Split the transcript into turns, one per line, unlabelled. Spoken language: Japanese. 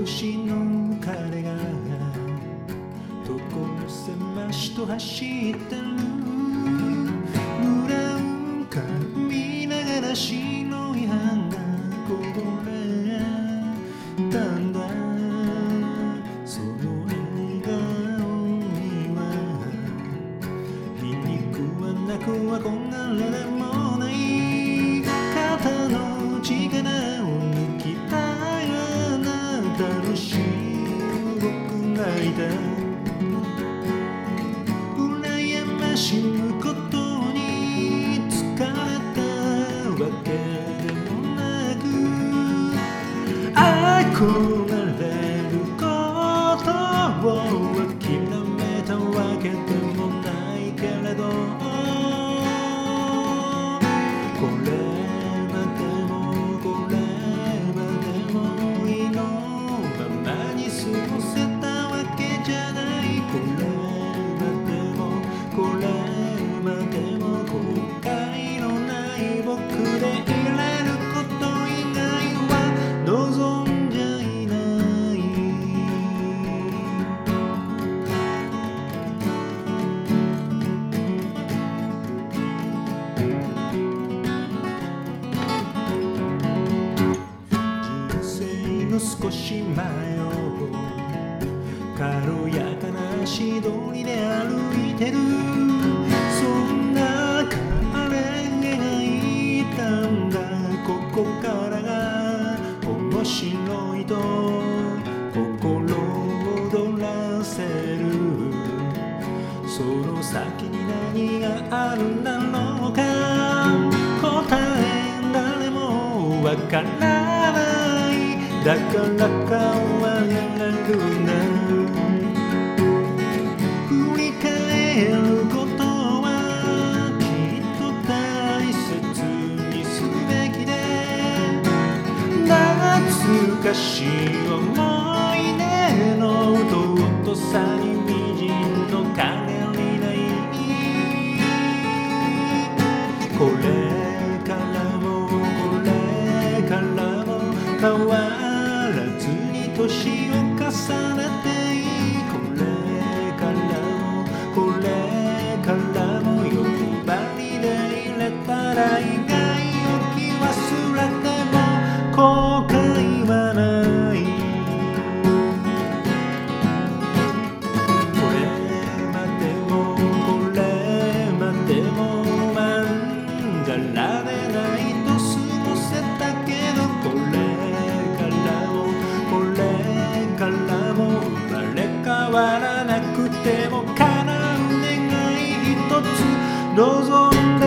年の彼が所狭しと走ってる。ブラウン管見ながら白い歯がこぼれたんだ。その笑顔には皮肉はなく憧れでもない。肩の力を抜きたいあなたのし僕がいた。羨ましむことに疲れたわけでもなく、憧れることを諦めたわけでもないけれど、これまでもこれまでも意のままに過ごせたわけじゃない。これまでもこれまでも後悔のない僕でいられること以外は望んじゃいない。人生の少し前を軽やかな足取りで歩いてる。そんな彼がいたんだ。ここからが面白いと心を躍らせる。その先に何があるんだろうか。答え誰もわからない。だから顔はやらくなる。振り返ることはきっと大切にすべきで、懐かしい思い出の尊さにみじんの陰りない。これからもこれからも変わらずに年を重ねていい。これからもこれからも欲張りでいれたら意外を気忘れても後悔はない。これまでもこれまでもまんざらでないと過ごせたけど、これからもこれからも生まれ変わらなくても叶う願い一つ望んだ。